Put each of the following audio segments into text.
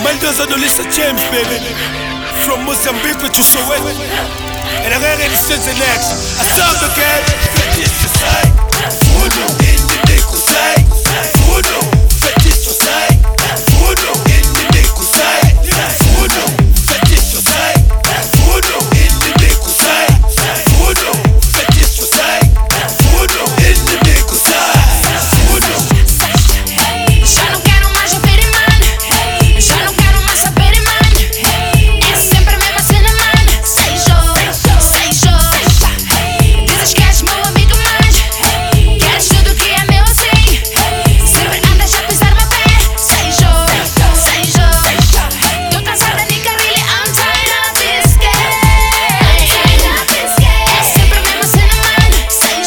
Maldoza no Lisa James, baby. From Mozambique to Soweto. And I gotta get the next. I saw the girl. Fetish your side. Voodoo in the Nico side. Voodoo. Fetish your side. Voodoo in the Nico side. Voodoo. Fetish your side. Voodoo in the Nico side. Voodoo. Fetish your side. Voodoo in the Nico side. Voodoo. Já não quero mais ouvir, mano. Já não quero mais saber, mano. É sempre a mesma cena, mano. Sei, dizes que és meu amigo, mas queres tudo que é meu assim. Sempre andas a pisar meu pé. Sei, tô cansada de carrilha, I'm tired of this game. É sempre a mesma cena, mano. Sei,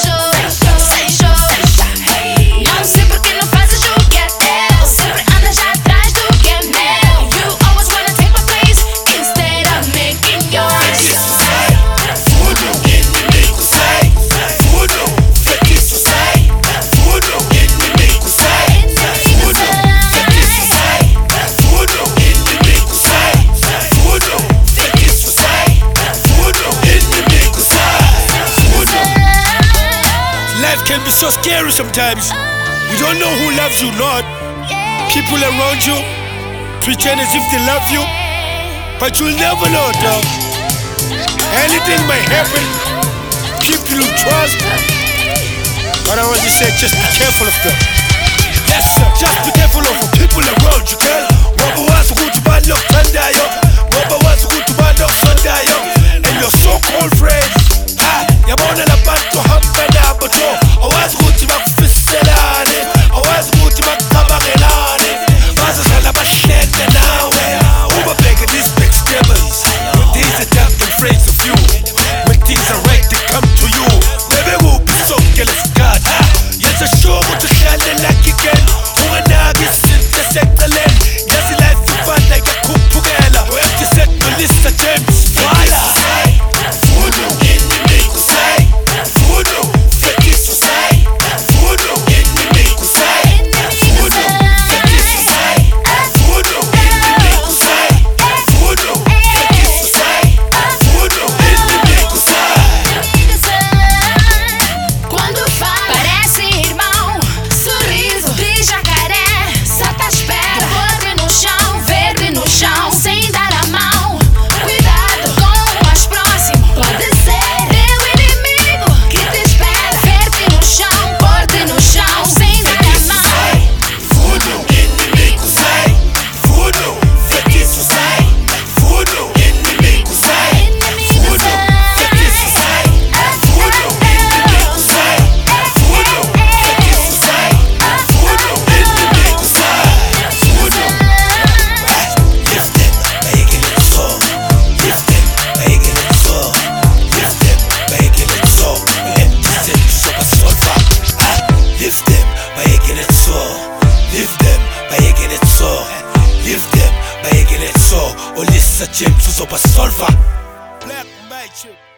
não sei porque não fazes o que é teu. Sempre andas atrás do que é meu. You always wanna take my place instead of making yours. Voodoo in the Nico side. Voodoo. Fetish your side. Voodoo in the Nico side. Voodoo. Fetish your side. Voodoo in the Nico side. Voodoo. Fetish your side. Voodoo in the Nico side. Voodoo. Life can be so scary sometimes. You don't know who loves you, Lord. People around you pretend as if they love you, but you'll never know, dog. Anything might happen. People you trust. But I want to say, just be careful of them. Yes, sir. Just be careful of the people around you, girl. Waba was good to bad luck, Tandayo. Waba was good to bad luck, Sundayo. And your so-called friends. Ah, you're born in a band to Hampana, but yo, I was good to my Fisselane. I was good to my Tabagelane. Was a Salabashet and now, Uber beggar these big stables. These are dark and phrase of you. When things are right, they come to you. Baby, who be so jealous, God. Yes, I sure want to shine like again. Who and I get sent to set the land. Yes, life you find like a cook together. We have to set the list of James. Voodoo in the Nico side. Voodoo. Fetish your side. Voodoo in the Nico side. Voodoo. Fetish your side. Voodoo in the Nico side. Voodoo. Fetish your side. Voodoo in the Nico side. Quando fala, parece irmão. Sorriso de jacaré. Só tá à espera. Verde no chão, sem dar a mão. Cuidado com o mais próximo. Pode ser teu inimigo que te espera. Verde no chão, forte no chão, sem dar a mão. Voodoo in the Nico side. Voodoo. Fetish your side. Voodoo in the Nico side. Voodoo. Fetish your side. Voodoo in the Nico side. Voodoo. Fetish your side. Voodoo in the Nico side. Voodoo. Lift them, making it so. Lift them, making it so. Lift them, making it so. Let the sin so much sulfur. Lift them, making it so. Lift them, making it so. Lift them, making it so. Olisa James so much sulfur. Black magic.